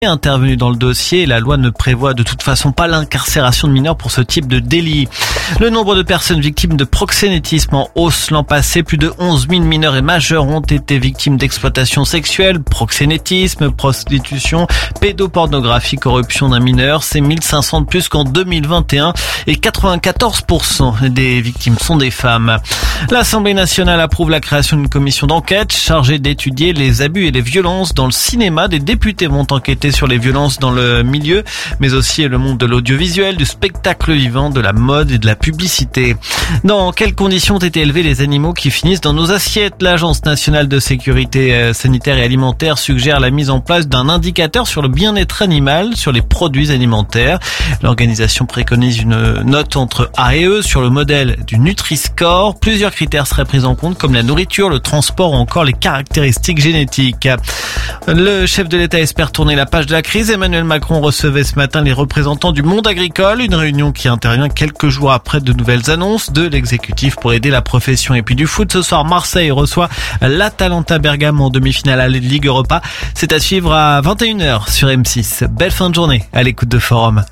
est intervenu dans le dossier. La loi ne prévoit de toute façon pas l'incarcération de mineurs pour ce type de délit. Le nombre de personnes victimes de proxénétisme en hausse l'an passé. Plus de 11 000 mineurs et majeurs ont été victimes d'exploitation sexuelle, proxénétisme, prostitution, pédopornographie, corruption d'un mineur. C'est 1500 de plus qu'en 2021 et 94% des victimes sont des femmes. L'Assemblée nationale approuve la création d'une commission d'enquête chargée d'étudier les abus et les violences dans le cinéma. Des députés vont enquêter sur les violences dans le milieu, mais aussi le monde de l'audiovisuel, du spectacle vivant, de la mode et de la publicité. Dans quelles conditions ont été élevés les animaux qui finissent dans nos assiettes? L'Agence nationale de sécurité sanitaire et alimentaire suggère la mise en place d'un indicateur sur le bien-être animal sur les produits alimentaires. L'organisation préconise une note entre A et E sur le modèle du Nutri-Score. Plusieurs critères seraient pris en compte comme la nourriture, le transport ou encore les caractéristiques génétiques. Le chef de l'État espère tourner la page de la crise. Emmanuel Macron recevait ce matin les représentants du monde agricole, une réunion qui intervient quelques jours après de nouvelles annonces de l'exécutif pour aider la profession. Et puis du foot, ce soir, Marseille reçoit l'Atalanta Bergame en demi-finale à Ligue Europa. C'est à suivre à 21h sur M6. Belle fin de journée à l'écoute de Forum.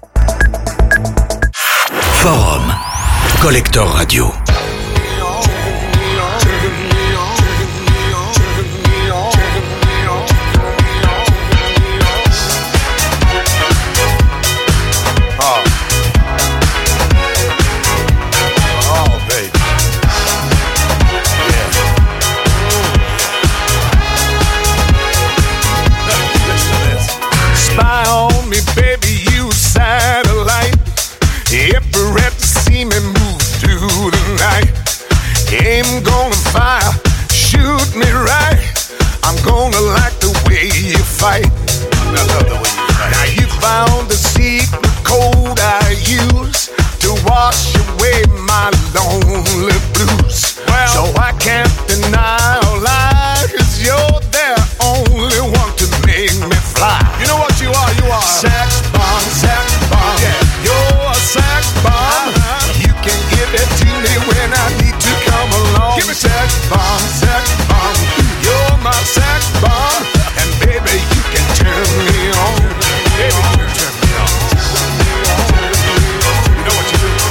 Forum, Collector Radio. Aim gonna fire, shoot me right. I'm gonna like the way you fight. I love the way you fight. Now you found the secret code I use to wash away my lonely blues. Well, so I can't deny or lie, 'cause you're the only one to make me fly. You know what you are? You are sex bomb, sex bomb. Yeah, you're a sex bomb. You can give it to me when I need to come along. Give me sex bomb, sex bomb. You're my sex bomb, and baby you can turn me on. Baby you can turn me on. You know what you do?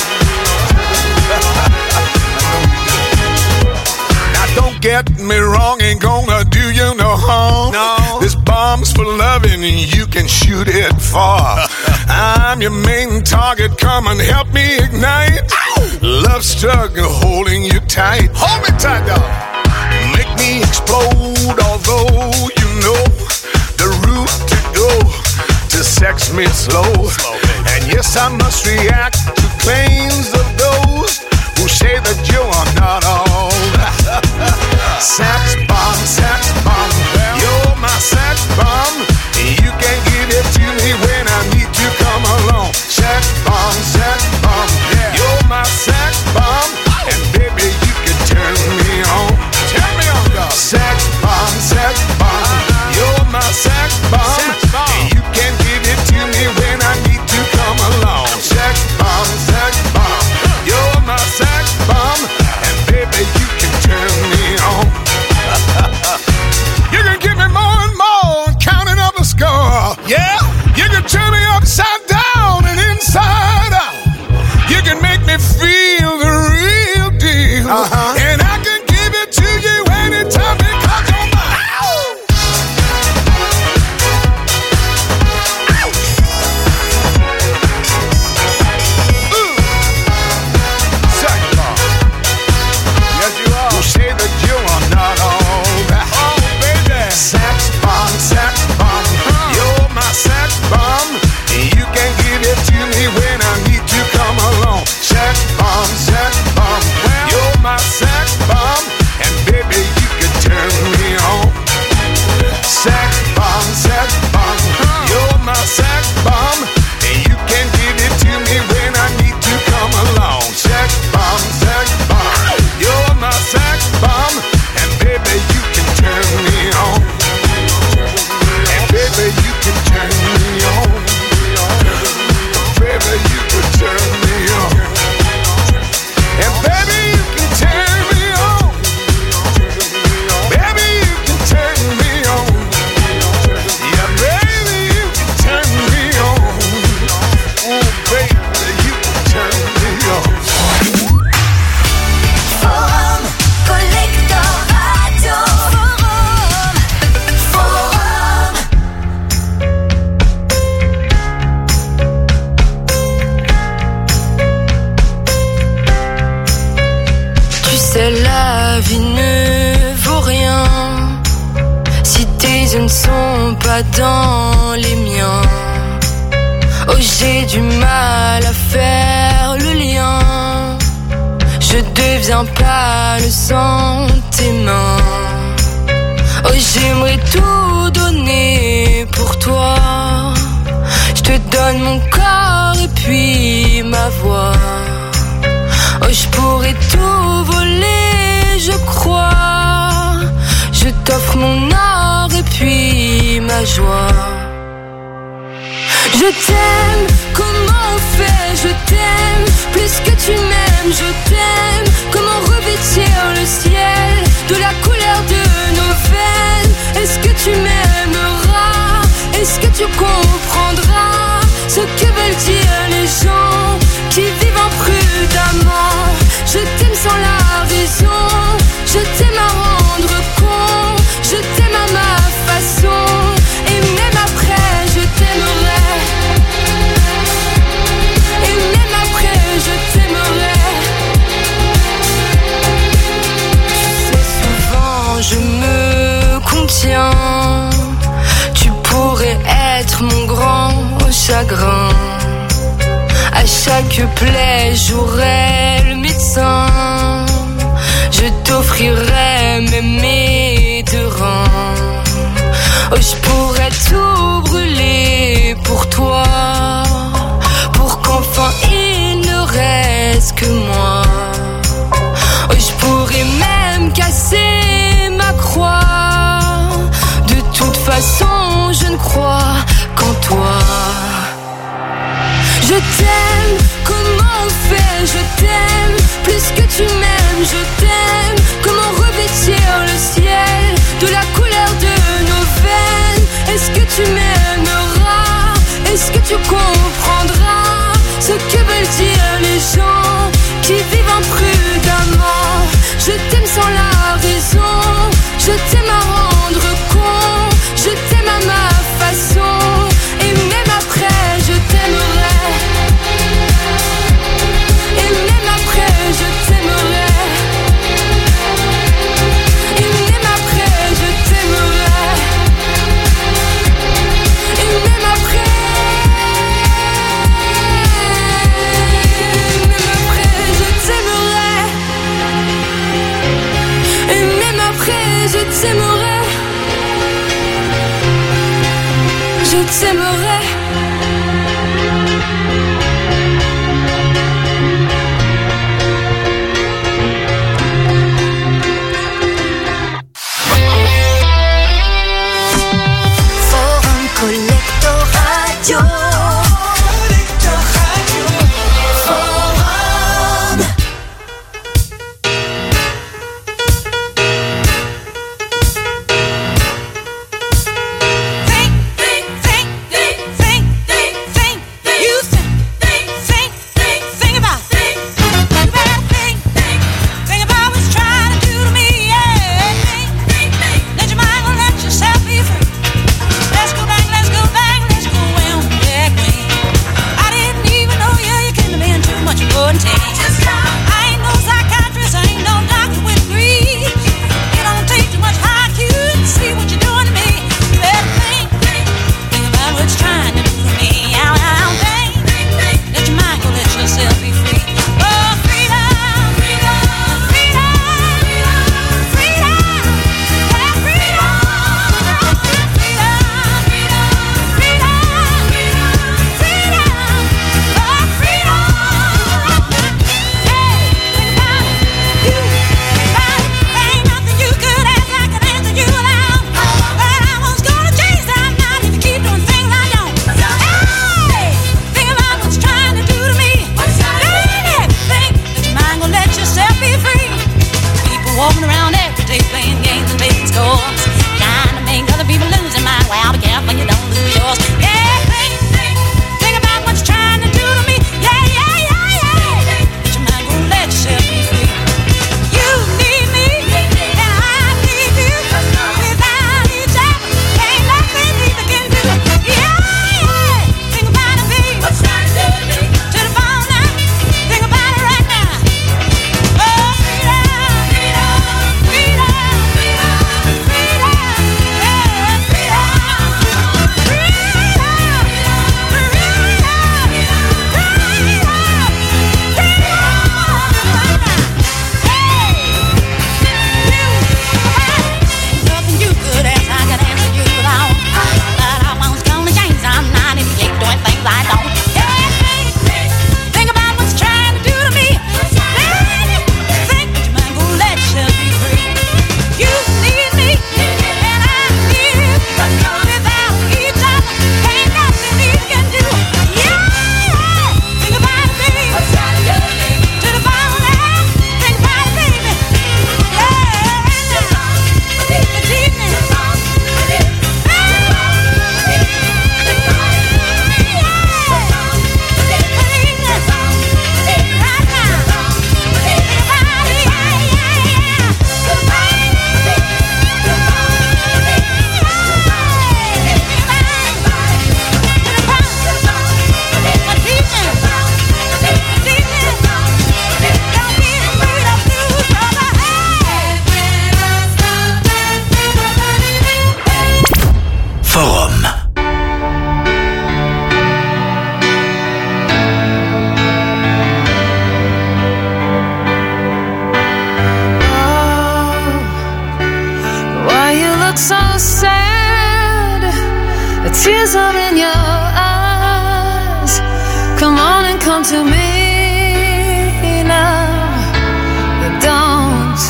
Now don't get me wrong, ain't gonna do you no harm. No. This bomb's for loving and you can shoot it far. I'm your main target, come and help me ignite. Love struggle holding you tight. Hold me tight, dog. Make me explode, although you know the route to go to sex me slow. And yes, I must react to claims of those who say that you are not all. Sex bomb, sex bomb. You're my sex bomb. You can give it to me when I need to come along. Sex bomb, sex bomb. Yeah. You're my sex bomb, and baby you can turn me on. Turn me on, dog. Sex bomb, sex bomb. You're my sex bomb, and you can give it to me when I need to come along. Sex bomb, sex bomb. You're my sex bomb, and baby you can turn me on. You can give me more and more, counting up the score. Yeah, you can turn me upside down and inside out. You can make me feel the real deal. And I can give it to you anytime because you're mine. Sex bomb. Yes, you are. Who say that you are not all that. Oh, baby. Sex bomb, sex bomb. You're my sex bomb. ce ne sont pas dans les miens. Oh, j'ai du mal à faire le lien. Je deviens pâle sans tes mains. Oh, j'aimerais tout donner pour toi. Je te donne mon corps et puis ma voix. Oh, je pourrais tout voler, je crois. Je t'offre mon or et puis ma joie. Je t'aime, comment on fait, je t'aime. Plus que tu m'aimes, je t'aime. Comment revêtir le ciel de la couleur de nos veines. Est-ce que tu m'aimeras? Est-ce que tu comprendras ce que veulent dire les gens qui vivent imprudemment? Je t'aime sans la raison, je t'aime à rendre compte, je t'aime à ma façon, et même après je t'aimerai, et même après je t'aimerai. Tu sais, souvent je me contiens, tu pourrais être mon grand chagrin. À chaque plaie, j'aurai le médecin. Je t'offrirai même mes deux reins. Oh, je pourrais tout brûler pour toi, pour qu'enfin il ne reste que moi. Oh, je pourrais même casser ma croix. De toute façon, je ne crois qu'en toi. Je t'aime, comment on fait, je t'aime. Plus que tu m'aimes, je t'aime. Comment revêtir le ciel de la couleur de nos veines. Est-ce que tu m'aimeras? Est-ce que tu comprendras ce que veulent dire les gens qui vivent imprudemment? Je t'aime sans la raison, je t'aime à rendre compte, je t'aime à ma façon, et même après je t'aimerai. Et même après je t'aimerai. Et même après je t'aimerai. Et même après. Même après je t'aimerai. Et même après je t'aimerai. Je t'aimerai. Think tears are in your eyes. Come on and come to me now. Don't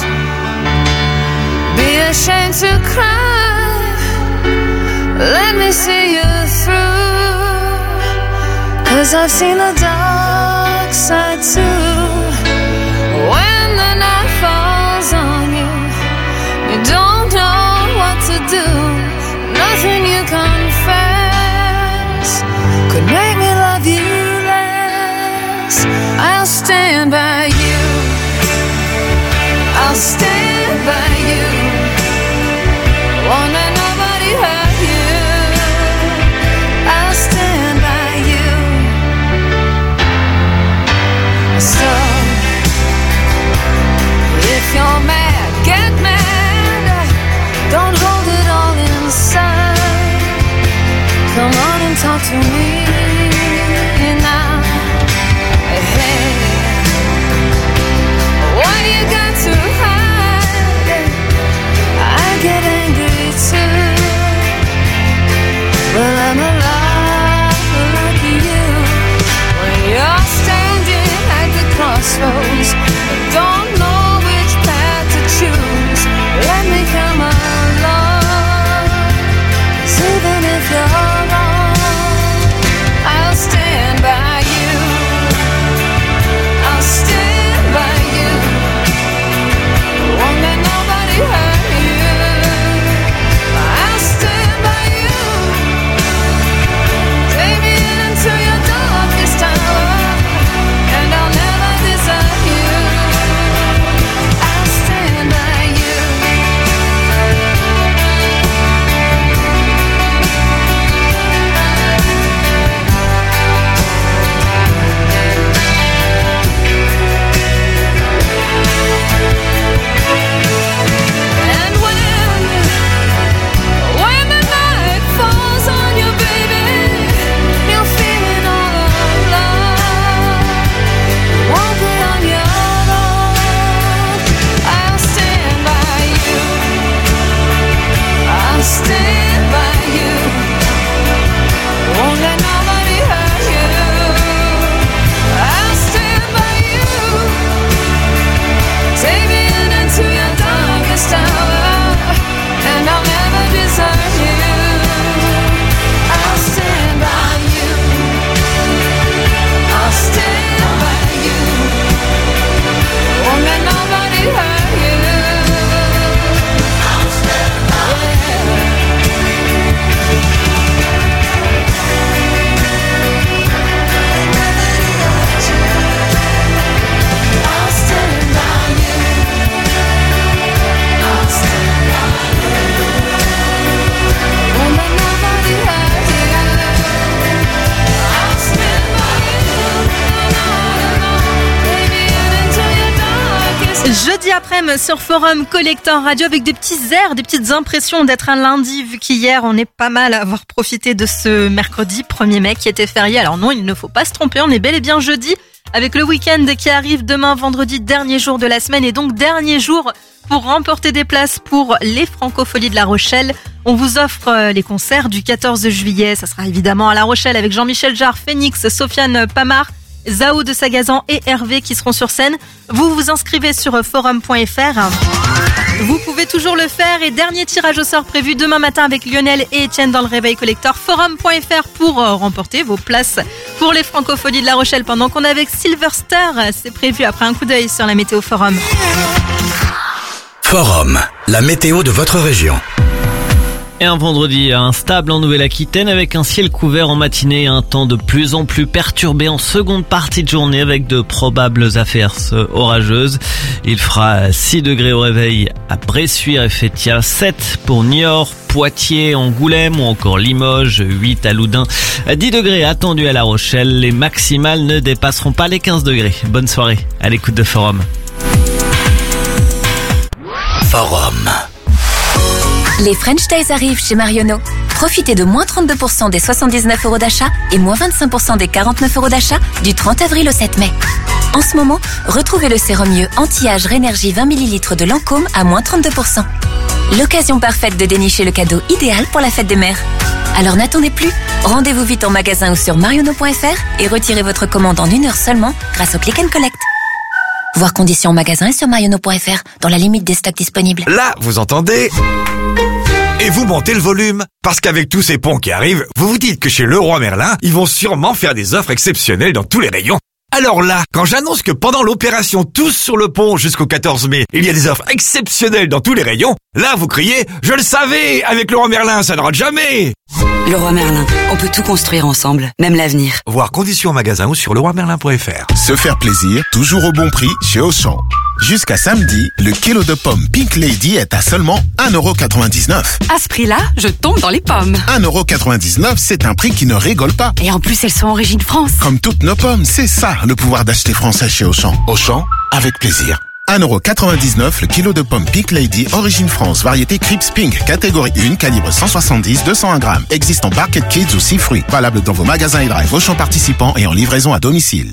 be ashamed to cry. Let me see you through. 'Cause I've seen the dark side too. When the night falls on you, you don't know what to do. Nothing you confess could make me love you less. I'll stand by you. I'll stand by you. Won't let nobody hurt you. I'll stand by you. So if you're mad, get mad. Don't hold it all inside. Come on and talk to me now. Hey, what you got to hide? I get angry too, but I'm alive like you. When you're standing at the crossroads, don't know which path to choose. Let me come along. 'Cause even if you're wrong, I'll stand by you. I'll stand by you. Won't let nobody hurt you. I'll stand by you. Take me into your darkest hour, and I'll never desert you. I'll stand by you. And when the night falls on you, baby, you're feeling all alone. Won't be on your own. I'll stand by you. I'll stand by you. Won't let nobody hurt you. I'll stand by you. Take me into your darkest hour, and I'll never desert you. I'll stand by you. I'll stand by you. Won't let nobody hurt you. I'll stand by you. I'll stand by you. I'll stand by you. Won't let nobody hurt you. I'll stand by you. No, baby, and into your darkest. Jeudi après-midi sur Forum Collector Radio avec des petits airs, des petites impressions d'être un lundi, vu qu'hier on est pas mal à avoir profité de ce mercredi 1er mai qui était férié. Alors non, il ne faut pas se tromper, on est bel et bien jeudi avec le week-end qui arrive demain vendredi, dernier jour de la semaine et donc dernier jour pour remporter des places pour les Francopholies de La Rochelle. On vous offre les concerts du 14 juillet, ça sera évidemment à La Rochelle avec Jean-Michel Jarre, Phoenix, Sofiane Pamar, Zao de Sagazan et Hervé qui seront sur scène. Vous vous inscrivez sur forum.fr. Vous pouvez toujours le faire et dernier tirage au sort prévu demain matin avec Lionel et Étienne dans le Réveil Collector. Forum.fr pour remporter vos places pour les Francopholies de La Rochelle pendant qu'on est avec Silverster. C'est prévu après un coup d'œil sur la météo Forum. Forum, la météo de votre région. Et un vendredi instable en Nouvelle-Aquitaine avec un ciel couvert en matinée et un temps de plus en plus perturbé en seconde partie de journée avec de probables averses orageuses. Il fera 6 degrés au réveil à Bressuire et Fétia, 7 pour Niort, Poitiers, Angoulême ou encore Limoges, 8 à Loudun, 10 degrés attendus à La Rochelle. Les maximales ne dépasseront pas les 15 degrés. Bonne soirée à l'écoute de Forum. Forum. Les French Days arrivent chez Marionneau. Profitez de moins 32% des 79 € d'achat et moins 25% des 49 € d'achat du 30 avril au 7 mai. En ce moment, retrouvez le sérum mieux anti-âge Rénergie 20 ml de Lancôme à moins 32%. L'occasion parfaite de dénicher le cadeau idéal pour la fête des mères. Alors n'attendez plus, rendez-vous vite en magasin ou sur mariono.fr et retirez votre commande en 1 heure seulement grâce au Click and Collect. Voir conditions en magasin et sur mariono.fr dans la limite des stocks disponibles. Là, vous entendez? Et vous montez le volume. Parce qu'avec tous ces ponts qui arrivent, vous vous dites que chez Leroy Merlin, ils vont sûrement faire des offres exceptionnelles dans tous les rayons. Alors là, quand j'annonce que pendant l'opération Tous sur le pont jusqu'au 14 mai, il y a des offres exceptionnelles dans tous les rayons, là vous criez « Je le savais, avec Leroy Merlin, ça ne rate jamais !» Leroy Merlin, on peut tout construire ensemble, même l'avenir. Voir conditions en magasin ou sur leroymerlin.fr. Se faire plaisir, toujours au bon prix chez Auchan. Jusqu'à samedi, le kilo de pommes Pink Lady est à seulement 1,99 €. À ce prix-là, je tombe dans les pommes. 1,99 €, c'est un prix qui ne rigole pas. Et en plus, elles sont origine France. Comme toutes nos pommes, c'est ça le pouvoir d'acheter français chez Auchan. Auchan, avec plaisir. 1,99 € le kilo de pommes Pink Lady, origine France, variété Crips Pink, catégorie 1, calibre 170-201 grammes. Existe en Barket Kids ou 6 fruits. Valable dans vos magasins et drive Auchan participants et en livraison à domicile.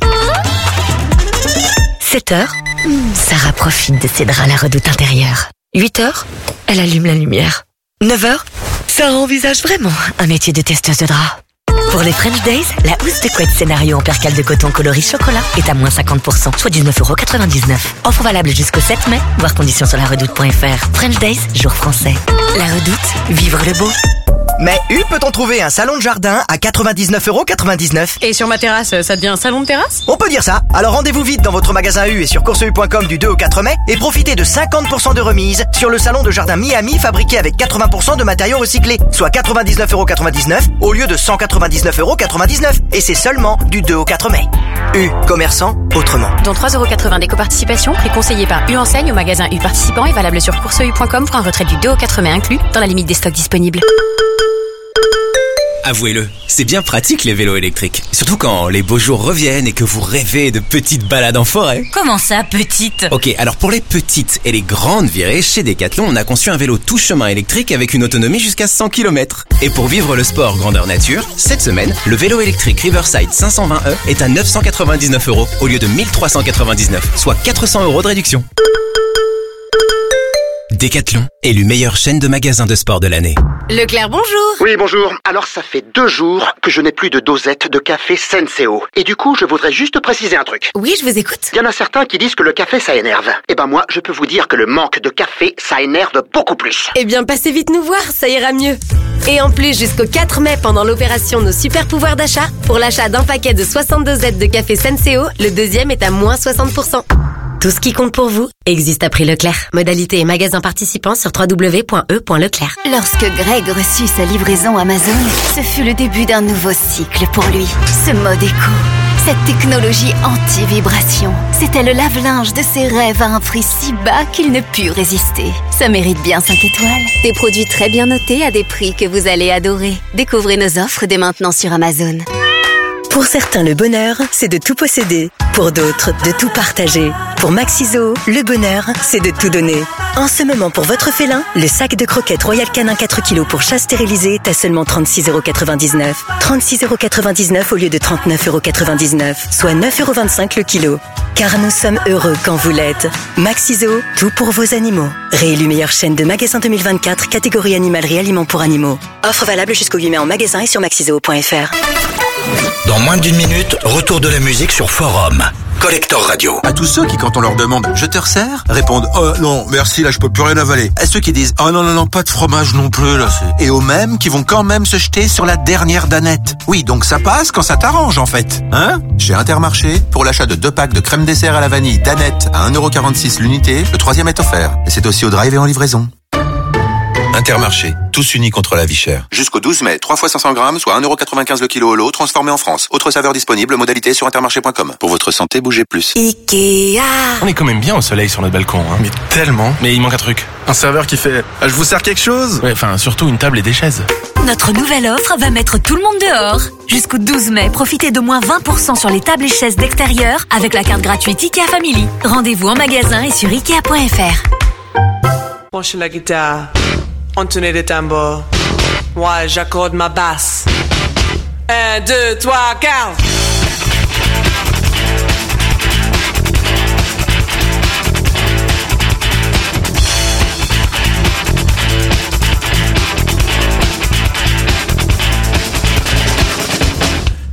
7h, Sarah profite de ses draps à la redoute intérieure. 8h, elle allume la lumière. 9h, Sarah envisage vraiment un métier de testeuse de draps. Pour les French Days, la housse de couette scénario en percale de coton coloris chocolat est à moins 50%, soit 19,99 €. Offre valable jusqu'au 7 mai, voir conditions sur laredoute.fr. French Days, jour français. La Redoute, vivre le beau. Mais peut-on trouver un salon de jardin à 99,99 €? Et sur ma terrasse, ça devient un salon de terrasse? On peut dire ça. Alors rendez-vous vite dans votre magasin U et sur courseu.com du 2 au 4 mai et profitez de 50% de remise sur le salon de jardin Miami fabriqué avec 80% de matériaux recyclés, soit 99,99 € au lieu de 199,99 €. Et c'est seulement du 2 au 4 mai. U, commerçant autrement. Dont 3,80 € d'éco-participation, prix conseillé par U Enseigne au magasin U participant et valable sur courseu.com pour un retrait du 2 au 4 mai inclus dans la limite des stocks disponibles. Avouez-le, c'est bien pratique les vélos électriques. Surtout quand les beaux jours reviennent et que vous rêvez de petites balades en forêt. Comment ça, petite? Ok, alors pour les petites et les grandes virées, chez Decathlon, on a conçu un vélo tout chemin électrique avec une autonomie jusqu'à 100 km. Et pour vivre le sport grandeur nature, cette semaine, le vélo électrique Riverside 520e est à 999 € au lieu de 1399, soit 400 € de réduction. Decathlon, élu meilleure chaîne de magasins de sport de l'année. Leclerc, bonjour. Oui, bonjour. Alors, ça fait 2 jours que je n'ai plus de dosette de café Senseo. Et du coup, je voudrais juste préciser un truc. Oui, je vous écoute. Il y en a certains qui disent que le café, ça énerve. Eh ben moi, je peux vous dire que le manque de café, ça énerve beaucoup plus. Eh bien, passez vite nous voir, ça ira mieux. Et en plus, jusqu'au 4 mai, pendant l'opération Nos Super Pouvoirs d'achat, pour l'achat d'un paquet de 62 Z de café Senseo, le deuxième est à moins 60%. Tout ce qui compte pour vous existe à prix Leclerc. Modalité et magasin participants sur www.e.leclerc. Lorsque Greg reçut sa livraison Amazon, ce fut le début d'un nouveau cycle pour lui. Ce mode éco, cette technologie anti-vibration, c'était le lave-linge de ses rêves à un prix si bas qu'il ne put résister. Ça mérite bien 5 étoiles. Des produits très bien notés à des prix que vous allez adorer. Découvrez nos offres dès maintenant sur Amazon. Pour certains, le bonheur, c'est de tout posséder. Pour d'autres, de tout partager. Pour Maxiso, le bonheur, c'est de tout donner. En ce moment, pour votre félin, le sac de croquettes Royal Canin 4 kg pour chat stérilisé est à seulement 36,99 €. 36,99 € au lieu de 39,99 €, soit 9,25 € le kilo. Car nous sommes heureux quand vous l'êtes. Maxiso, tout pour vos animaux. Réélu meilleure chaîne de magasins 2024, catégorie animalerie aliments pour animaux. Offre valable jusqu'au 8 mai en magasin et sur maxiso.fr. Dans moins d'1 minute, retour de la musique sur Forum. Collector Radio. À tous ceux qui, quand on leur demande « Je te resserre ?» répondent « Oh non, merci, là je peux plus rien avaler ». À ceux qui disent « Oh non, pas de fromage non plus, là c'est... » Et aux mêmes qui vont quand même se jeter sur la dernière danette. Oui, donc ça passe quand ça t'arrange en fait. Hein ? Chez Intermarché, pour l'achat de 2 packs de crème dessert à la vanille danette à 1,46 € l'unité, le 3e est offert. Et c'est aussi au drive et en livraison. Intermarché, tous unis contre la vie chère. Jusqu'au 12 mai, 3 fois 500 grammes, soit 1,95 € le kilo au lot, transformé en France. Autre saveur disponible, modalité sur intermarché.com. Pour votre santé, bougez plus. Ikea. On est quand même bien au soleil sur notre balcon, hein. Mais tellement. Mais il manque un truc. Un serveur qui fait « Je vous sers quelque chose ?» Ouais, enfin, surtout une table et des chaises. Notre nouvelle offre va mettre tout le monde dehors. Jusqu'au 12 mai, profitez de moins 20% sur les tables et chaises d'extérieur avec la carte gratuite Ikea Family. Rendez-vous en magasin et sur Ikea.fr. Branchez la guitare. Entonnez les tambours. Moi, j'accorde ma basse. 1, 2, 3, 4.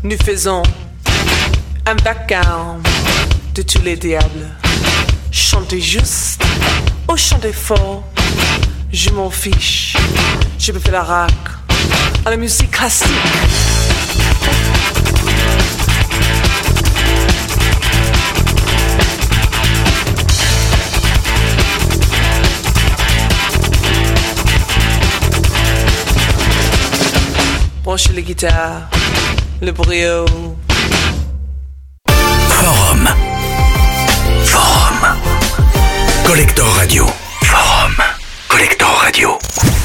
nous faisons un vacarme de tous les diables. Chantez juste ou chantez fort, je m'en fiche. Je peux faire la rac à la musique classique. Branchez les guitares, le brio. Forum. Collector Radio. Forum. Collector Radio.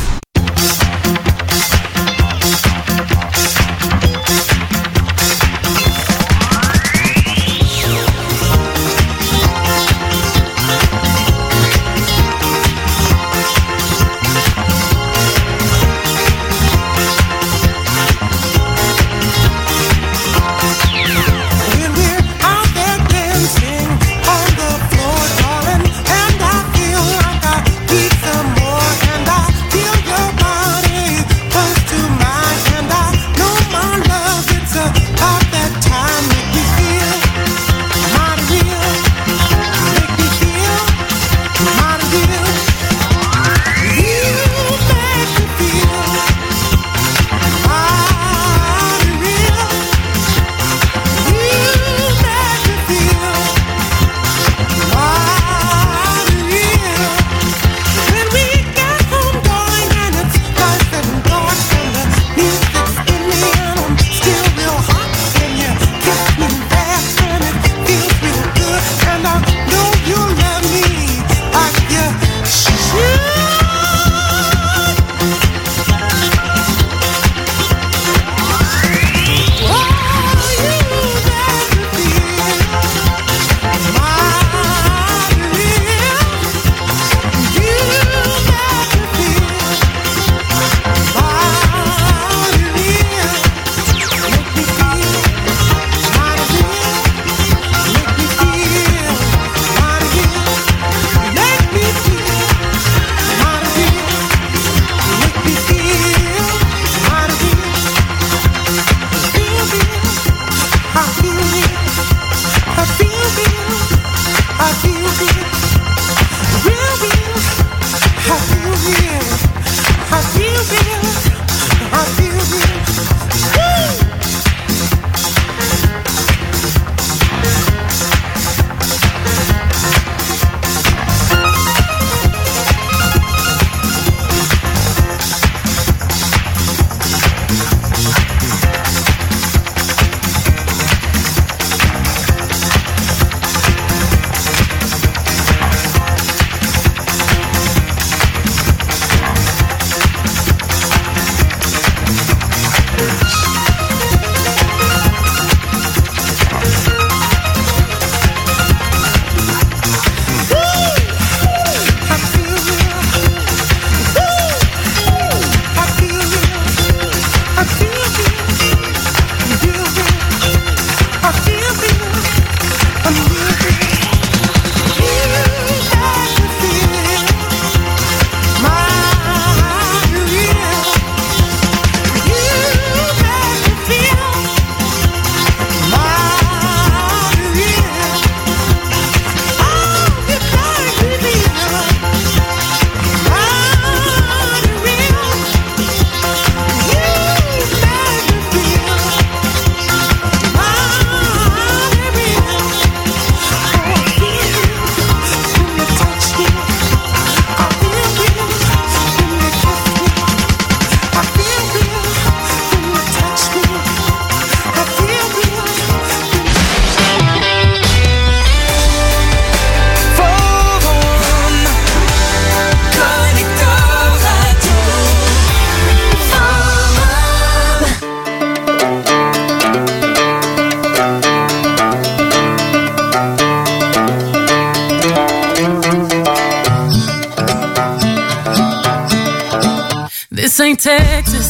This ain't Texas,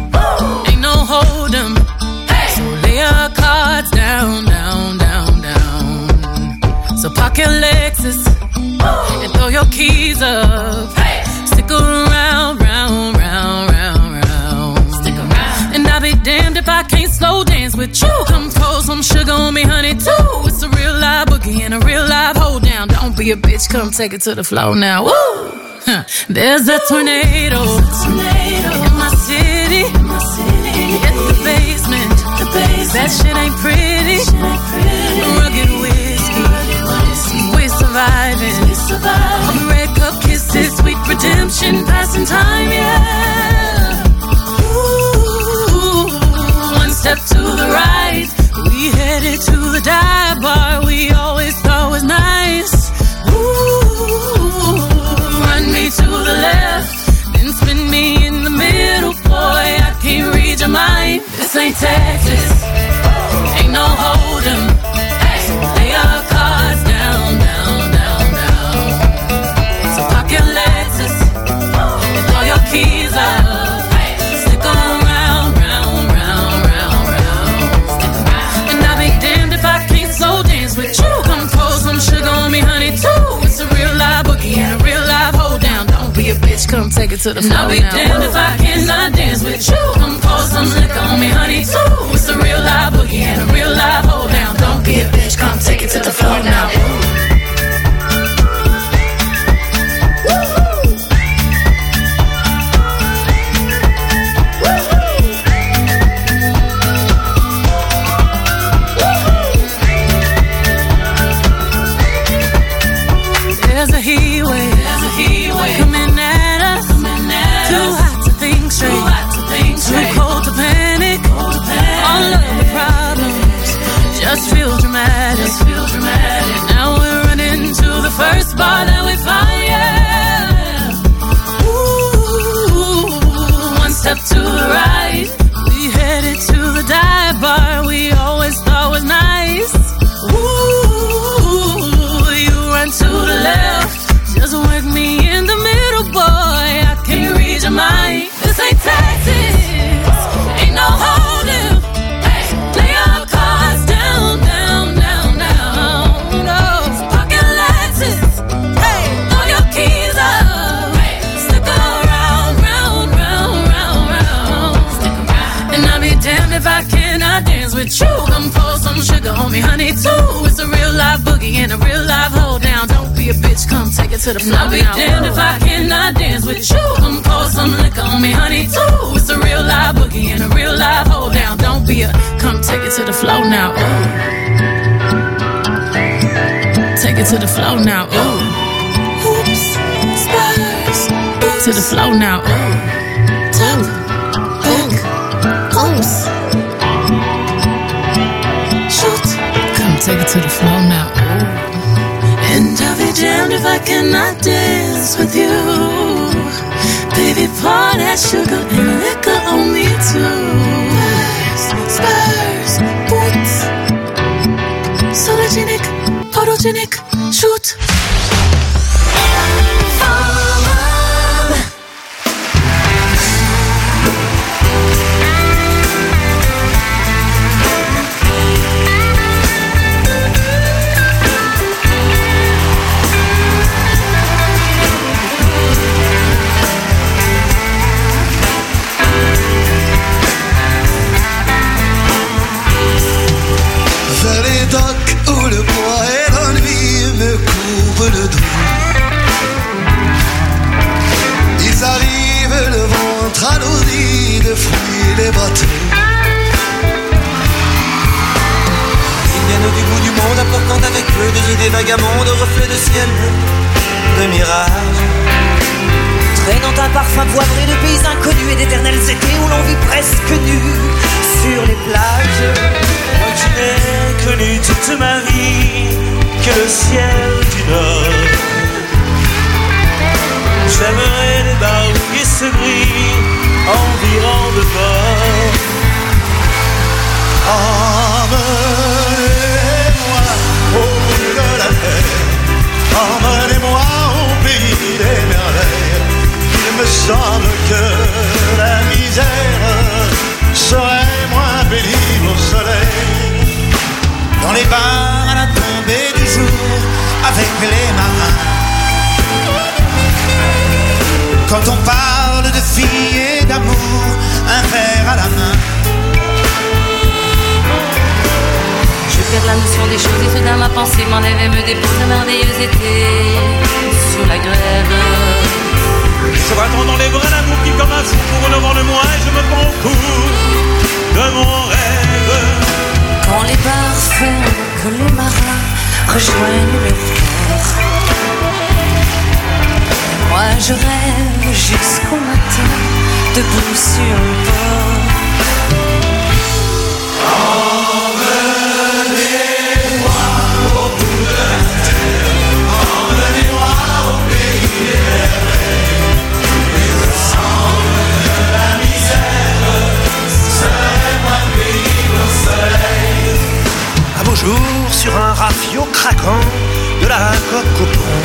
ain't no hold'em. So lay your cards down, down, down, down. So park your Lexus and throw your keys up. Stick around, round, round, round, round. Stick around. And I'll be damned if I can't slow dance with with you. Come pour some sugar on me, honey, too. It's a real live boogie and a real live hold down. Don't be a bitch, come take it to the floor now. Woo! There's a tornado in my city. It's the basement. That shit ain't pretty. Rugged whiskey. We're surviving. All the red cup kisses, sweet redemption, passing time, yeah. Ooh, one step to the right, we headed to the dive bar we always thought was nice. Ooh, run me to the left, then spin me in the middle, boy, I can't read your mind. This ain't Texas, ain't no hold'em. Lay our cards down, down, down, down. So park your Lexus, throw your keys up, stick around, round, round, round, round. And I'll be damned if I can't slow dance with you. Come pour some sugar on me, honey, too. It's a real live boogie and a real live hold down. Don't be a bitch, come take it to the floor now. I'll be damned if I cannot dance with you. Come pour some liquor on me, honey, too. It's a real live boogie and a real live hold down. Don't be a bitch, come take it to the floor now. There's a heat wave coming at us. Too hot to think straight, too cold to panic. All of the problems just feel dramatic. Now we're running to the first bar that we find, yeah. Ooh, one step to the right, we headed to the dive bar we always thought was nice. Ooh, you run to the left, just work me in the middle, boy, I can't read your mind. This ain't Texas, ain't no hold'em. Lay our cards down, down, down, down. No, pocket Lexus, throw your keys up, stick around, round, round, round, round. And I'll be damned if I cannot dance with you. Come pour some sugar on me, honey, too. It's a real live boogie and a real live hold down. Don't be a bitch, come take it to the floor. I'll be damned if I cannot dance with you. Come pour some liquor on me, honey, too. It's a real live boogie and a real live hold down. Don't be a, come take it to the floor now. Ooh. Take it to the floor now. Ooh. Oops, spurs. To the floor now. Ooh. Top, back, oops. Shoot. Come take it to the floor now. Ooh. And I'll be damned if I cannot dance with you. Baby, pour that sugar and liquor on me too. Spurs, boots, sologenic, photogenic, shoot. Où le poids et l'ennui me couvrent le dos. Ils arrivent le ventre alourdi de fruits les bateaux. Ils viennent du bout du monde apportant avec eux des idées vagabondes, de reflets de ciel bleu, de mirages. Traînant un parfum poivré de pays inconnus et d'éternels étés où l'on vit presque nu sur les plages. Moi qui n'ai connu toute ma vie que le ciel du Nord. J'aimerais les barques et ce gris environ de bord. Emmenez-moi au bout de la terre, emmenez-moi au pays des merveilles. Il me semble que la misère serait moins pénible au soleil. Dans les bars à la tombée du jour, avec les marins. Quand on parle de filles et d'amour, un verre à la main. pensée m'enlève et me dépose un merveilleux été sur la grève. Je m'attends dans les bras d'amour qui comme un fou court devant de moi et je me prends au cou de mon rêve. Quand les bars ferment, que les marins rejoignent le port, moi je rêve jusqu'au matin, debout sur le port. Emmenez-moi au bout de la terre, emmenez-moi au pays des rêves. Et le sang de la misère serait moins vivre au soleil. Un beau jour sur un rafio craquant de la coque au pont.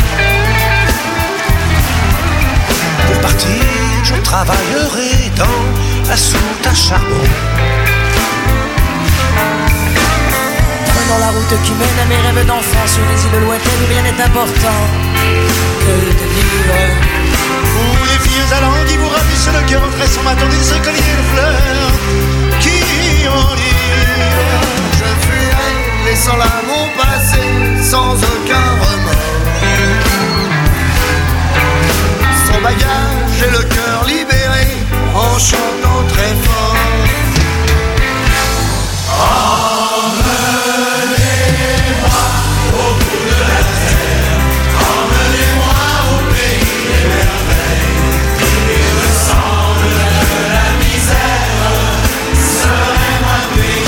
Pour partir, je travaillerai dans la soute à charbon. Prenant la route qui mène à mes rêves d'enfant sur les îles lointaines où rien n'est important que de vivre. Où les filles allant qui vous ravissent le cœur en tressant m'attendent ce collier de fleurs qui en livre. Je fuirai, laissant là mon passé sans aucun remords. Sans bagage et le cœur libéré en chantant très fort. Emmenez-moi au bout de la terre, emmenez-moi au pays des merveilles. Et le sang de la misère serait moins payé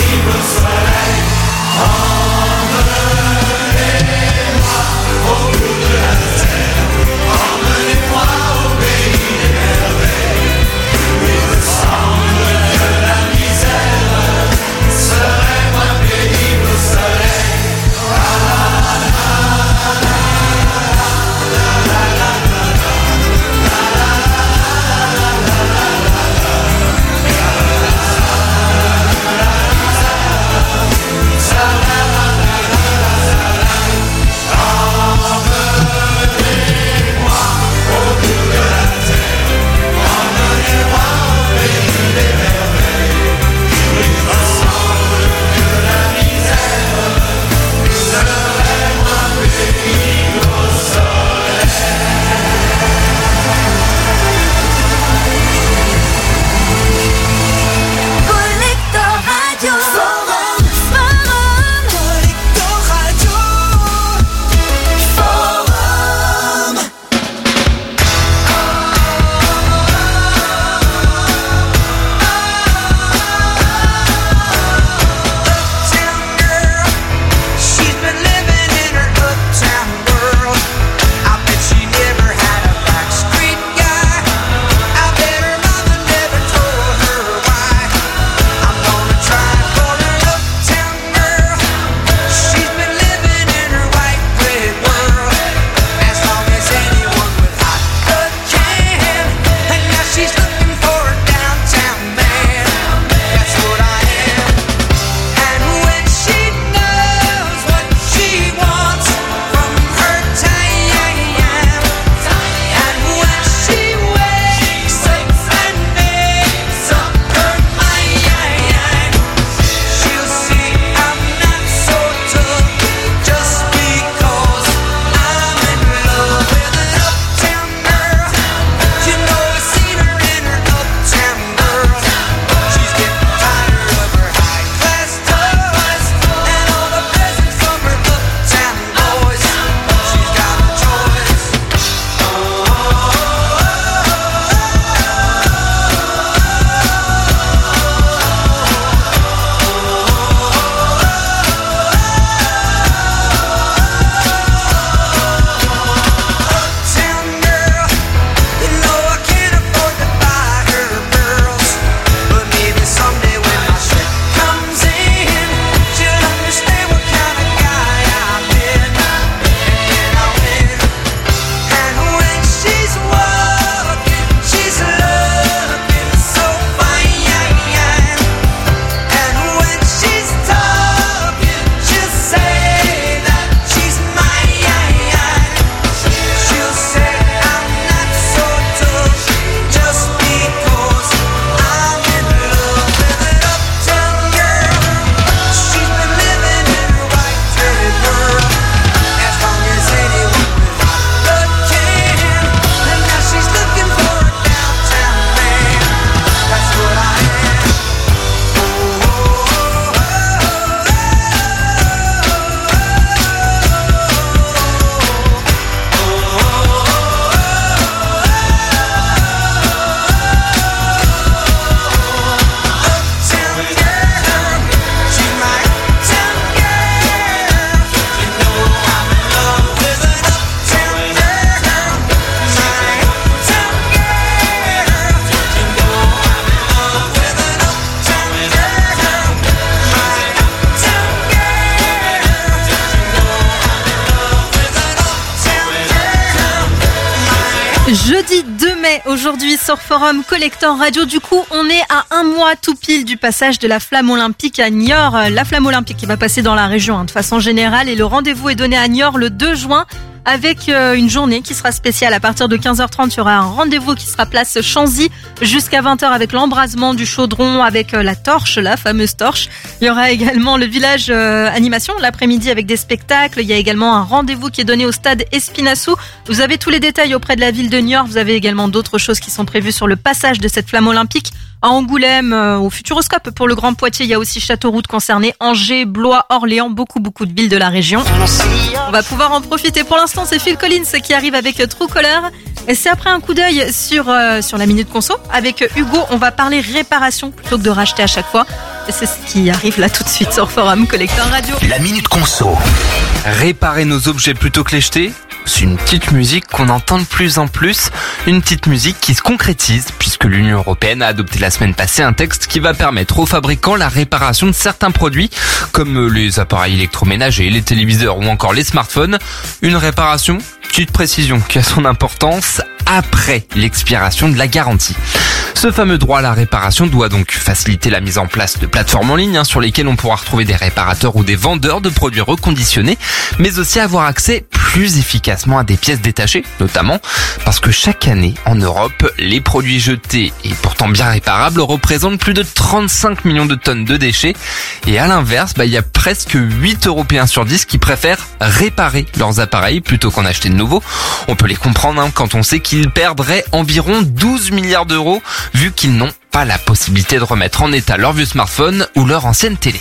Jeudi 2 mai, aujourd'hui sur Forum Collector Radio. Du coup, on est à un mois tout pile du passage de la flamme olympique à Niort. La flamme olympique qui va passer dans la région de façon générale, et le rendez-vous est donné à Niort le 2 juin avec une journée qui sera spéciale. À partir de 15h30, il y aura un rendez-vous qui sera place Chanzy jusqu'à 20h avec l'embrasement du chaudron, avec la torche, la fameuse torche. Il y aura également le village animation l'après-midi avec des spectacles. Il y a également un rendez-vous qui est donné au stade Espinassou. Vous avez tous les détails auprès de la ville de Niort. Vous avez également d'autres choses qui sont prévues sur le passage de cette flamme olympique à Angoulême, au Futuroscope pour le Grand Poitiers. Il y a aussi Châteauroux de concerné, Angers, Blois, Orléans, beaucoup de villes de la région. On va pouvoir en profiter. Pour l'instant, c'est Phil Collins qui arrive avec True Color. Et c'est après un coup d'œil sur la Minute Conso. Avec Hugo, on va parler réparation plutôt que de racheter à chaque fois. Et c'est ce qui arrive là tout de suite sur Forum Collector Radio. La Minute Conso. Réparer nos objets plutôt que les jeter, c'est une petite musique qu'on entend de plus en plus, une petite musique qui se concrétise puisque l'Union européenne a adopté la semaine passée un texte qui va permettre aux fabricants la réparation de certains produits comme les appareils électroménagers, les téléviseurs ou encore les smartphones. Une réparation, petite précision qui a son importance, après l'expiration de la garantie. Ce fameux droit à la réparation doit donc faciliter la mise en place de plateformes en ligne sur lesquelles on pourra retrouver des réparateurs ou des vendeurs de produits reconditionnés, mais aussi avoir accès plus efficacement à des pièces détachées, notamment parce que chaque année en Europe, les produits jetés et pourtant bien réparables représentent plus de 35 millions de tonnes de déchets. Et à l'inverse, il y a presque 8 Européens sur 10 qui préfèrent réparer leurs appareils plutôt qu'en acheter de nouveaux. On peut les comprendre quand on sait qu'ils perdraient environ 12 milliards d'euros vu qu'ils n'ont pas la possibilité de remettre en état leur vieux smartphone ou leur ancienne télé.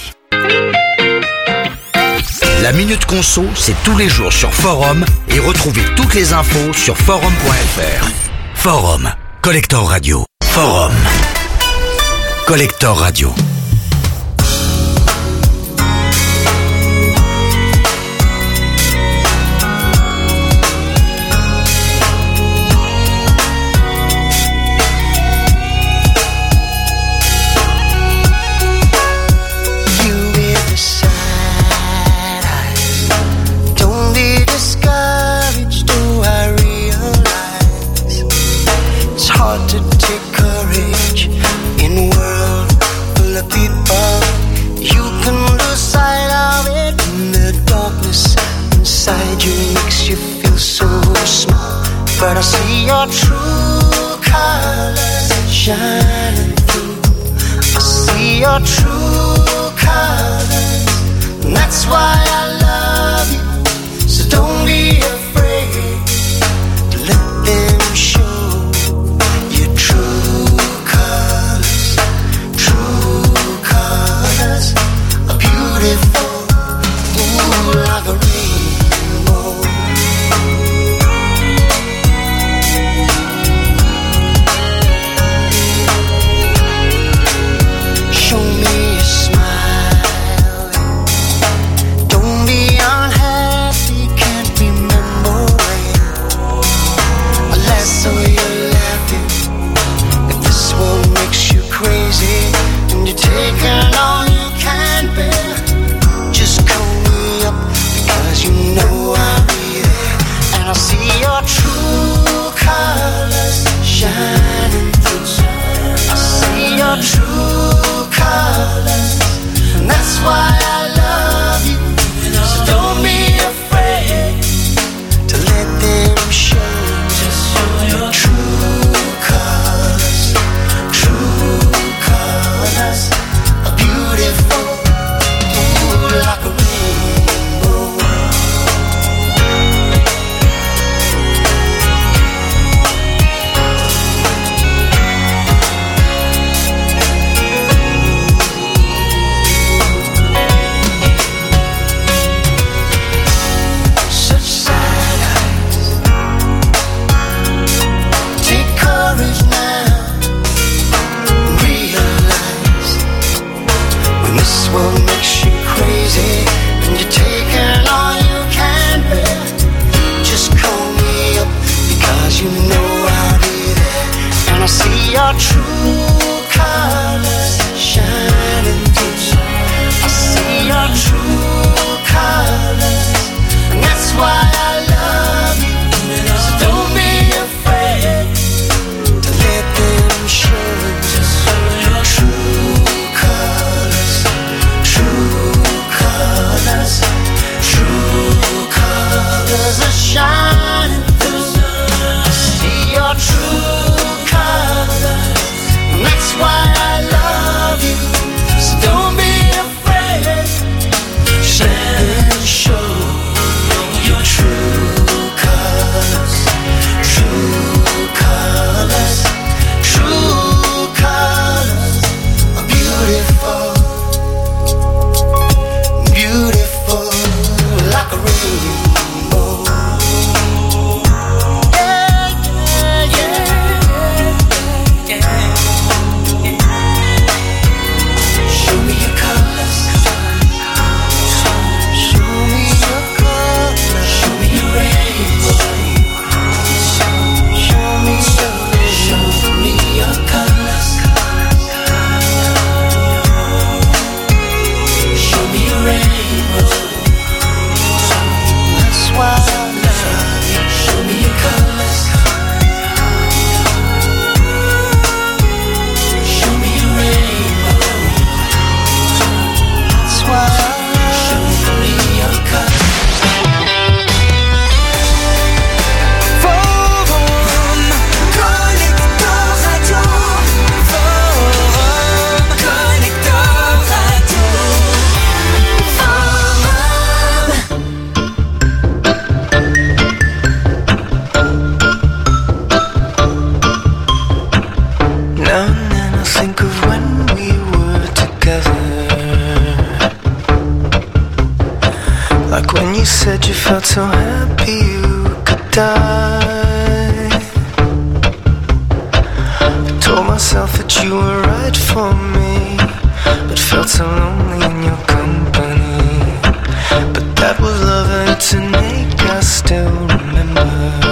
La Minute Conso, c'est tous les jours sur Forum et retrouvez toutes les infos sur forum.fr. Forum, Collector Radio. Forum, Collector Radio. To take courage in a world full of people. You can lose sight of it, and the darkness inside you makes you feel so small. But I see your true colors shining through. I see your true colors, and that's why I love you. So don't be afraid to let them show. Beautiful, ooh, like a rainbow. Show me a smile. Don't be unhappy, can't remember when. Unless so you're laughing. If this world makes you crazy and you're taking all you can bear, you know I'll be there, and I'll see your true colors shining through. I see your true colors, and that's why I love you. So don't be afraid to let them show. Just show your true colors, are beautiful, ooh, like a rainbow. This world makes you crazy. said you felt so happy you could die. I told myself that you were right for me, but felt so lonely in your company. But that was love and it's an ache I still remember.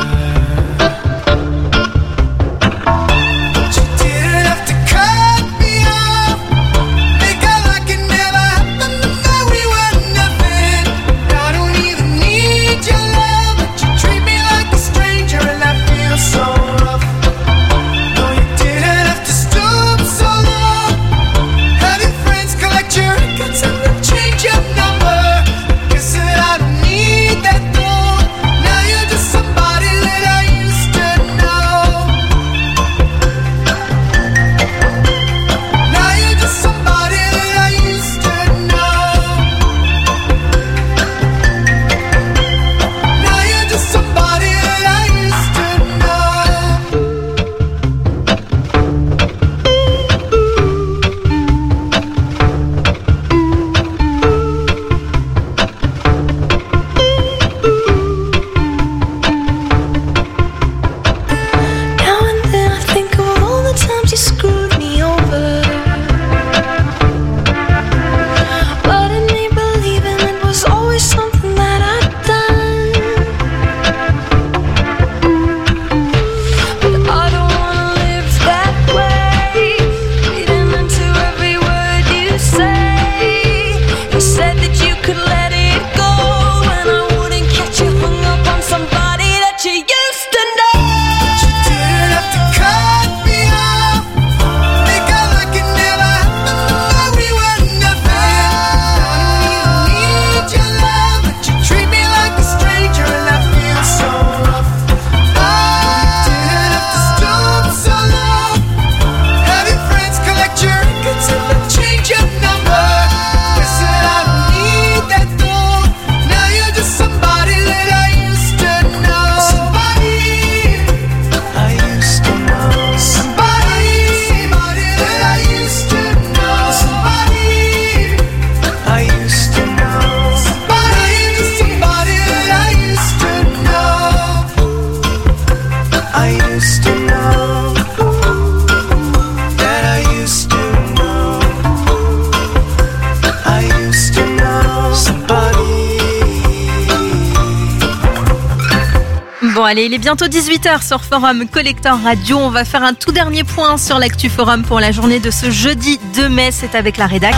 Bon allez, il est bientôt 18h sur Forum Collector Radio. On va faire un tout dernier point sur l'actu Forum pour la journée de ce jeudi 2 mai. C'est avec la rédac.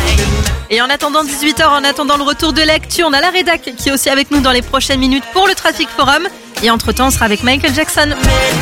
Et en attendant 18h, en attendant le retour de l'actu, on a la rédac qui est aussi avec nous dans les prochaines minutes pour le Trafic Forum. Et entre-temps, on sera avec Michael Jackson.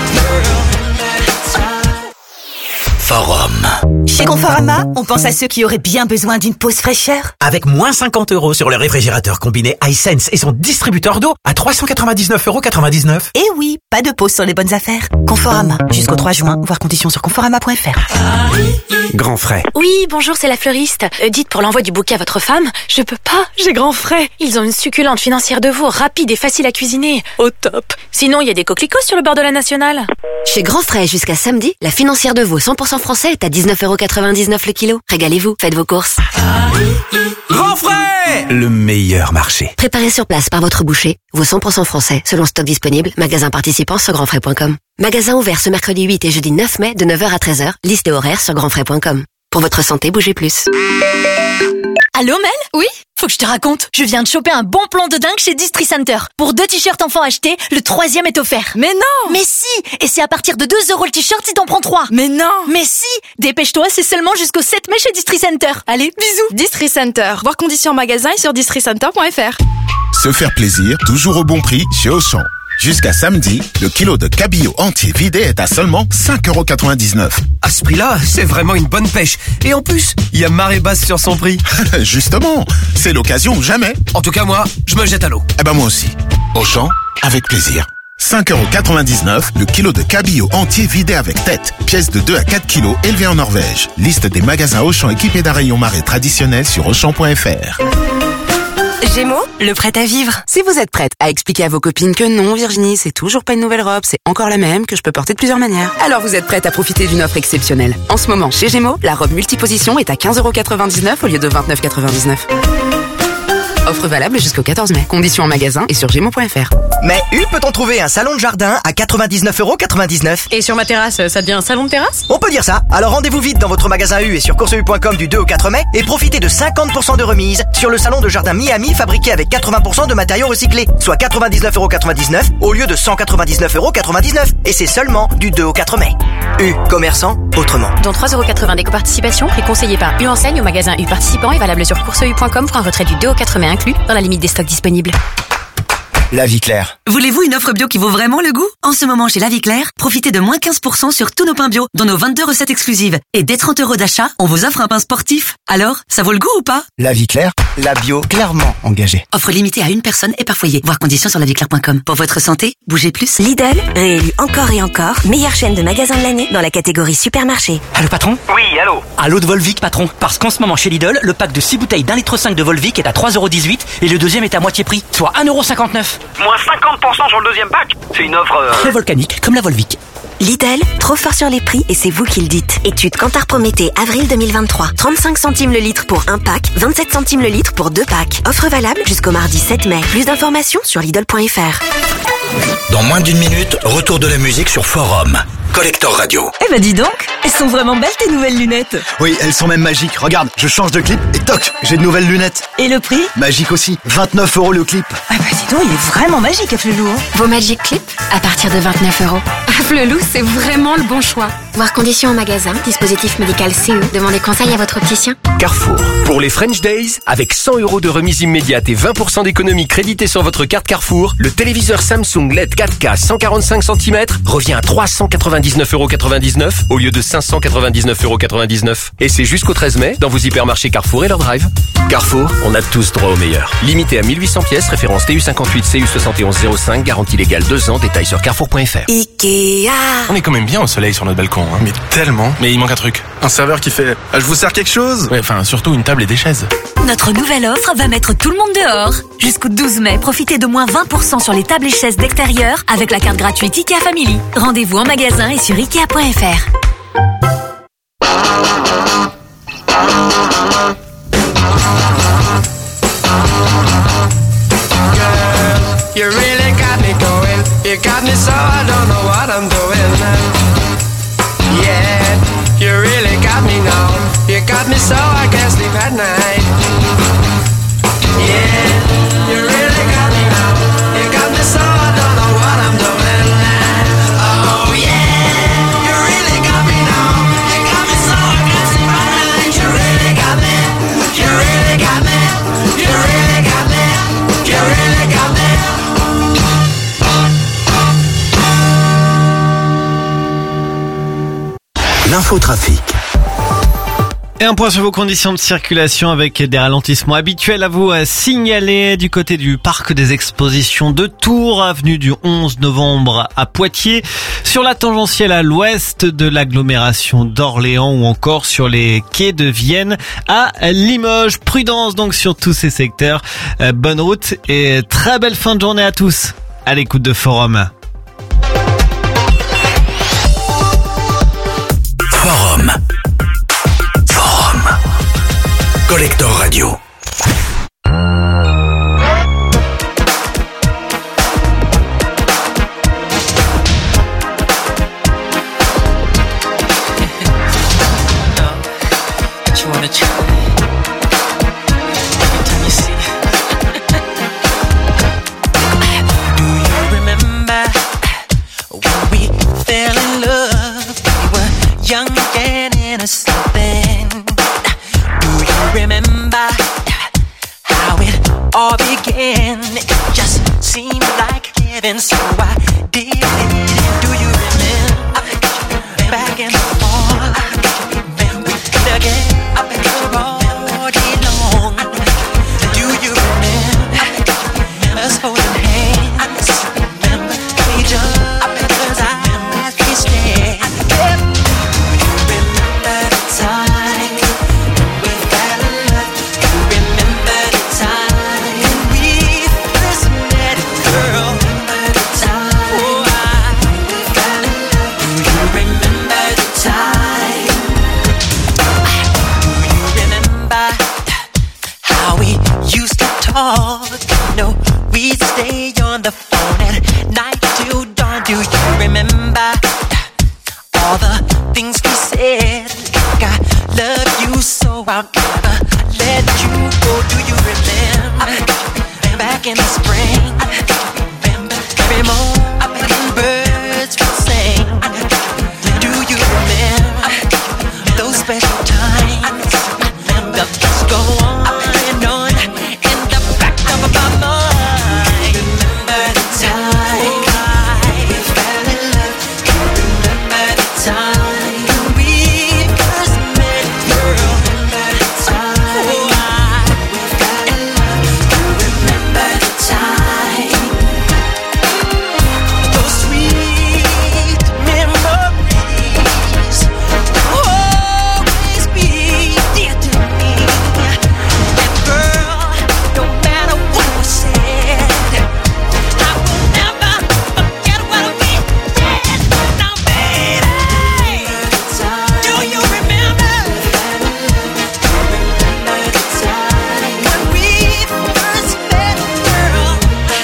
Forum. Chez Conforama, on pense à ceux qui auraient bien besoin d'une pause fraîcheur. Avec moins 50 € sur le réfrigérateur combiné iSense et son distributeur d'eau à 399,99 €. Et oui, pas de pause sur les bonnes affaires. Conforama, jusqu'au 3 juin, voir conditions sur conforama.fr. Grand frais. Oui, bonjour, c'est la fleuriste. Dites pour l'envoi du bouquet à votre femme, je peux pas, j'ai grand frais. Ils ont une succulente financière de veau, rapide et facile à cuisiner. Au top. Sinon, il y a des coquelicots sur le bord de la Nationale. Chez Grand Frais, jusqu'à samedi, la financière de veau 100% français est à 19,99 € le kilo. Régalez-vous, faites vos courses. Grand frais, le meilleur marché. Préparé sur place par votre boucher, veau 100% français, selon stock disponible, magasin participant sur grandfrais.com. Magasin ouvert ce mercredi 8 et jeudi 9 mai de 9h à 13h, liste et horaire sur grandfrais.com. Pour votre santé, bougez plus. Allô Mel ? Oui ? Faut que je te raconte, je viens de choper un bon plan de dingue chez Distri Center. Pour 2 t-shirts enfants achetés, le 3e est offert. Mais non ! Mais si ! Et c'est à partir de 2 € le t-shirt si t'en prends 3. Mais non ! Mais si ! Dépêche-toi, c'est seulement jusqu'au 7 mai chez Distri Center. Allez, bisous. Distri Center, voir conditions en magasin et sur districenter.fr. Se faire plaisir, toujours au bon prix chez Auchan. Jusqu'à samedi, le kilo de cabillaud entier vidé est à seulement 5,99 €. À ce prix-là, c'est vraiment une bonne pêche. Et en plus, il y a marée basse sur son prix. Justement, c'est l'occasion ou jamais. En tout cas, moi, je me jette à l'eau. Eh ben moi aussi. Auchan, avec plaisir. 5,99 € le kilo de cabillaud entier vidé avec tête. Pièce de 2 à 4 kilos élevée en Norvège. Liste des magasins Auchan équipés d'un rayon marée traditionnel sur Auchan.fr. Gémeaux, le prêt à vivre. Si vous êtes prête à expliquer à vos copines que non, Virginie, c'est toujours pas une nouvelle robe, c'est encore la même, que je peux porter de plusieurs manières, alors vous êtes prête à profiter d'une offre exceptionnelle. En ce moment, chez Gémeaux, la robe multiposition est à 15,99 € au lieu de 29,99 €. Offre valable jusqu'au 14 mai. Conditions en magasin et sur Gémeaux.fr. Mais U peut-on trouver un salon de jardin à 99,99 €. Et sur ma terrasse, ça devient un salon de terrasse? On peut dire ça. Alors rendez-vous vite dans votre magasin U et sur courseu.com du 2 au 4 mai et profitez de 50% de remise sur le salon de jardin Miami fabriqué avec 80% de matériaux recyclés, soit 99,99 € au lieu de 199,99 €. Et c'est seulement du 2 au 4 mai. U, commerçant autrement. Dont 3,80 € d'éco-participation, prix conseillé par U Enseigne au magasin U participant et valable sur courseu.com pour un retrait du 2 au 4 mai inclus dans la limite des stocks disponibles. La vie claire. Voulez-vous une offre bio qui vaut vraiment le goût? En ce moment, chez La Vie Claire, profitez de moins 15% sur tous nos pains bio, dont nos 22 recettes exclusives. Et dès 30 € d'achat, on vous offre un pain sportif. Alors, ça vaut le goût ou pas? La vie claire, la bio clairement engagée. Offre limitée à une personne et par foyer. Voir conditions sur laviclaire.com. Pour votre santé, bougez plus. Lidl, réélu encore et encore, meilleure chaîne de magasins de l'année dans la catégorie supermarché. Allô patron? Oui, allô? Allô de Volvic patron. Parce qu'en ce moment chez Lidl, le pack de 6 bouteilles d'1,5 litre de Volvic est à 3,18 € et le deuxième est à moitié prix, soit 1,59 €. Moins 50% sur le deuxième pack. C'est une offre... Très volcanique, comme la Volvic. Lidl, trop fort sur les prix et c'est vous qui le dites. Étude Kantar Prométhée, avril 2023. 35 centimes le litre pour un pack, 27 centimes le litre pour 2 packs. Offre valable jusqu'au mardi 7 mai. Plus d'informations sur Lidl.fr. Dans moins d'une minute, retour de la musique sur Forum. Collector Radio. Eh ben dis donc, elles sont vraiment belles tes nouvelles lunettes. Oui, elles sont même magiques. Regarde, je change de clip et toc, j'ai de nouvelles lunettes. Et le prix? Magique aussi, 29 € le clip. Ah bah dis donc, il est vraiment magique Afflelou. Vos Magic Clip à partir de 29 €. Afflelou, c'est vraiment le bon choix. Voir conditions en magasin, dispositif médical CE. Demandez conseil à votre opticien. Carrefour. Pour les French Days, avec 100 € de remise immédiate et 20% d'économie créditée sur votre carte Carrefour, le téléviseur Samsung LED 4K 145 cm revient à 399,99 € au lieu de 599,99 €. Et c'est jusqu'au 13 mai dans vos hypermarchés Carrefour et leur drive. Carrefour, on a tous droit au meilleur. Limité à 1800 pièces, référence TU58 CU7105, garantie légale 2 ans, détails sur carrefour.fr. Ikea. On est quand même bien au soleil sur notre balcon, hein. Mais tellement. Mais il manque un truc. Un serveur qui fait « je vous sers quelque chose ?» Ouais, enfin, surtout une table et des chaises. Notre nouvelle offre va mettre tout le monde dehors. Jusqu'au 12 mai, profitez de moins 20% sur les tables et chaises d'extérieur avec la carte gratuite IKEA Family. Rendez-vous en magasin et sur Ikea.fr. You really got me going. You got me so I don't know what I'm doing. Yeah, you really got me now. You got me so I can't sleep at night. Yeah, you really got me now. You got me so I don't know what I'm doing. Oh yeah, you really got me now. You got me so I can't sleep at night. You really got me. You really got me. You really got me. You really got me. L'infotrafic. Et un point sur vos conditions de circulation avec des ralentissements habituels à vous signaler du côté du parc des expositions de Tours, avenue du 11 novembre à Poitiers, sur la tangentielle à l'ouest de l'agglomération d'Orléans ou encore sur les quais de Vienne à Limoges. Prudence donc sur tous ces secteurs. Bonne route et très belle fin de journée à tous à l'écoute de Forum. Forum. Collector Radio. All began, it just seemed like giving, so I did it. Do you remember back in the fall? We did again all day long. Do you remember us holding hands? We just eyes we stared. Do you remember the time we fell in love? Do you remember the time? Girl, oh, talk. No, we stay on the phone at night till dawn. Do you remember all the things we said? Like I love you so I'll never let you go. Do you remember back in the spring? Every morning birds would sing. Do you remember those special times? The thoughts go on and on in the back of my mind. Remember the time we fell in love. Remember the time we first met, girl. Remember the time we fell in love. Remember the time. Those sweet memories will always be dear to me. And girl, no matter what was said, I will never forget what we did. Now, baby, do you remember when we first met, girl?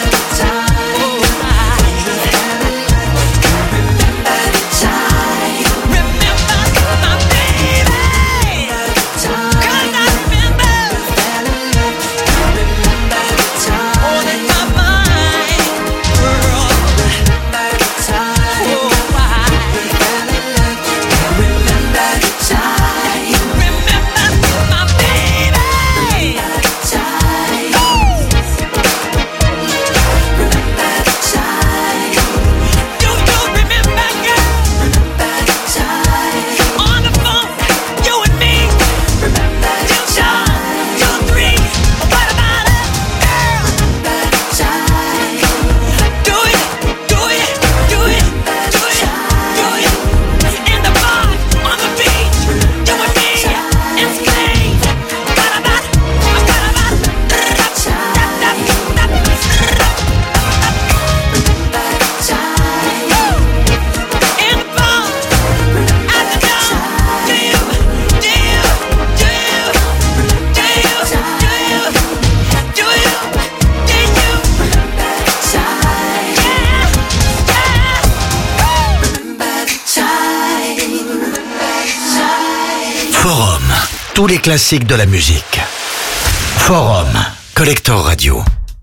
Forum, tous les classiques de la musique. Forum, Collector Radio.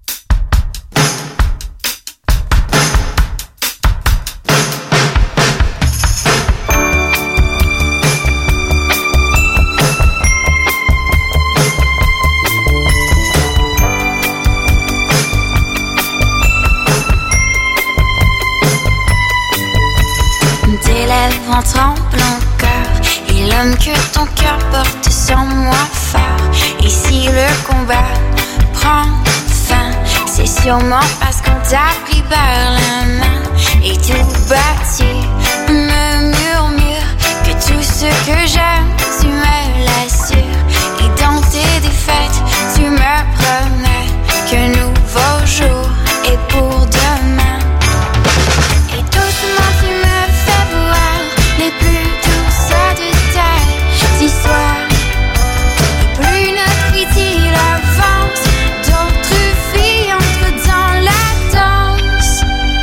Tes lèvres en tremblant cœur, et l'homme que ton cœur porte sans moi phare. Et si le combat prend fin, c'est sûrement parce qu'on t'a pris par la main. Et tout bâti me murmure que tout ce que j'aime, tu me l'assures. Et dans tes défaites, tu me promets qu'un nouveau jour est pour demain. Et doucement tu me fais voir les plus douces détails d'histoire. Et plus notre idylle avance, d'autres filles entrent dans la danse.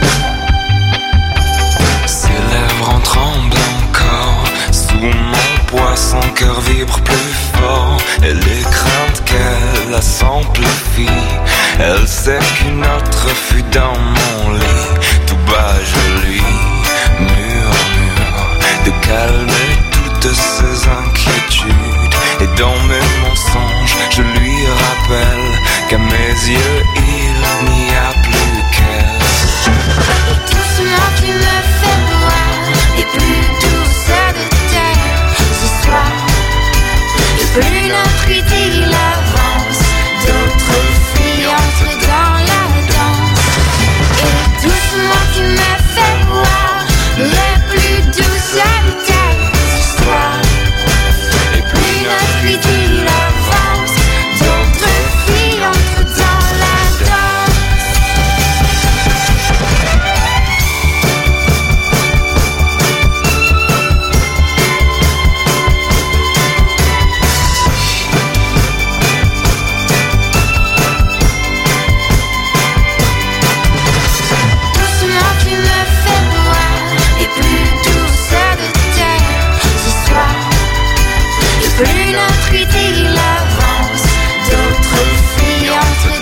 Ses lèvres en tremblent encore, sous mon poids son cœur vibre plus fort. Et les craintes qu'elle a s'amplifient, elle sait qu'une autre fut dans mon lit. Tout bas je lui murmure de calmer toutes ses inquiétudes. Et dans mes mensonges je lui rappelle qu'à mes yeux